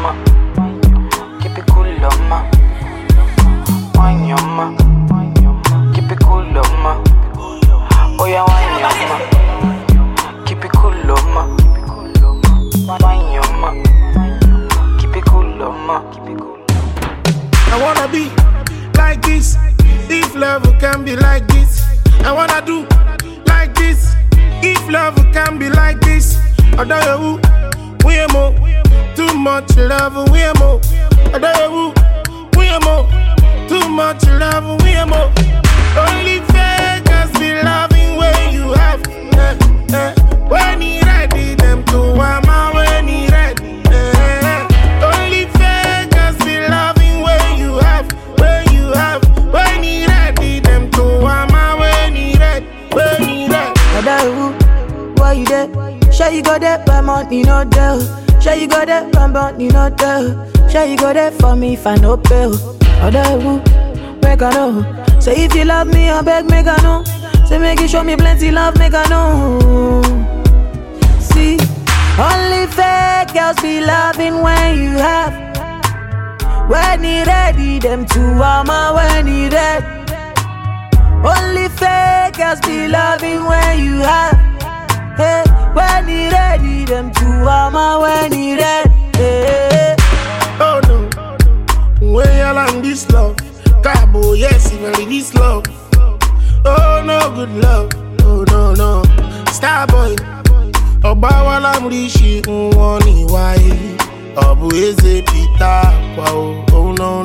Keep it cool, ma. Wine your ma. Keep it cool, ma. Oh yeah, wine your ma. Keep it cool, ma. Wine your ma. Keep it cool, ma. I wanna be like this. If love can be like this, I wanna do like this. If love can be like this, I don't know we are more. Too much love, we are more. I don't know we are more. Too much love, we are more. Only fakers be loving when you have. When he ready, them to mama when he ready. Only fakers be loving when you have. When he ready, them to mama when he ready. When he ready. Why you there? Sure you got that by money, no there. Sure you got that by money, no there. Sure you got that for me if I no pay. Make I know. Say if you love me, I beg, make I know. Say make you show me plenty love, make I know. See, only fake girls be loving when you have. When he ready, them two mama when he ready. Only fake girls be loving when you have. Hey, when he ready, them two mama when he ready. Hey. Oh no, when you land this love, Cabo, yes, even this love. Oh no, good love. Oh no, Starboy. Obawala mrishi unwani wai. Obu eze pita wow. Oh no.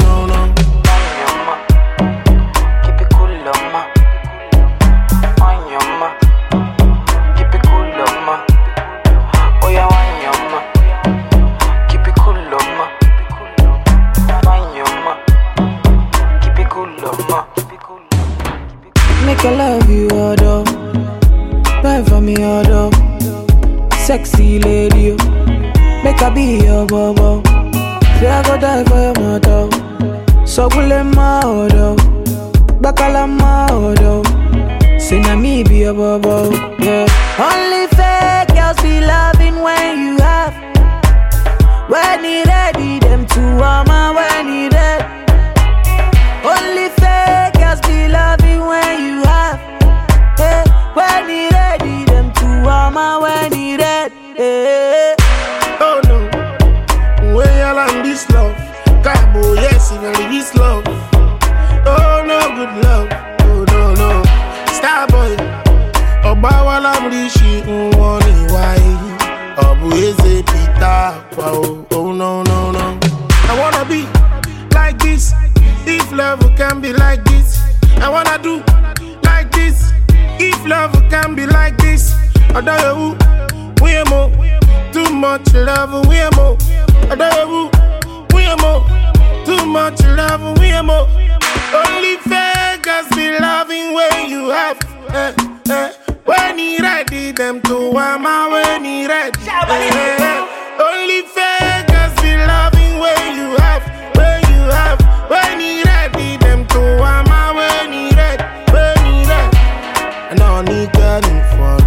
Keep it cool, ma. Wine your ma. Keep it cool, ma. Oh yeah, wine your ma. Keep it cool, ma. Wine your ma. Keep it cool, ma. Make I love you, order. Buy for me, order. Sexy lady, make I be your bobo. Say I go die for your mother. So will my order. Bakala my order. Say na me be your bobo. Yeah. Only fake girls be loving when you have. When he ready, them two mama when he ready. Only fake girls be loving when you have. Hey, when he ready, them two mama when he ready. Hey. Oh no, when you land this love, Cabo, yes, even this love. Oh no, good love. Oh no, Starboy. Obawala mrishi unwani wai. Obu eze pita wow. Oh no. I wanna be like this. If love can be like this, I wanna do like this. If love can be like this, I don't know we are more. Too much love, we are more. I don't know we are more. Too much love, we are more. Only fakers be loving when you have. When he ready, them to mama when he ready. Only fakers be loving when you have. When he ready, them to mama when he ready. And I need God in fun.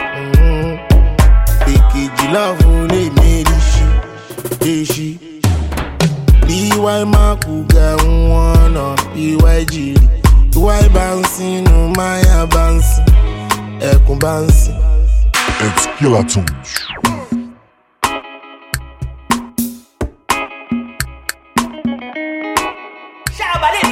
Picky love only made she. DY Makuga one DY Jili. DY bouncing no Maya bouncing. Eko bouncing. It's Killer Tunes. Shabba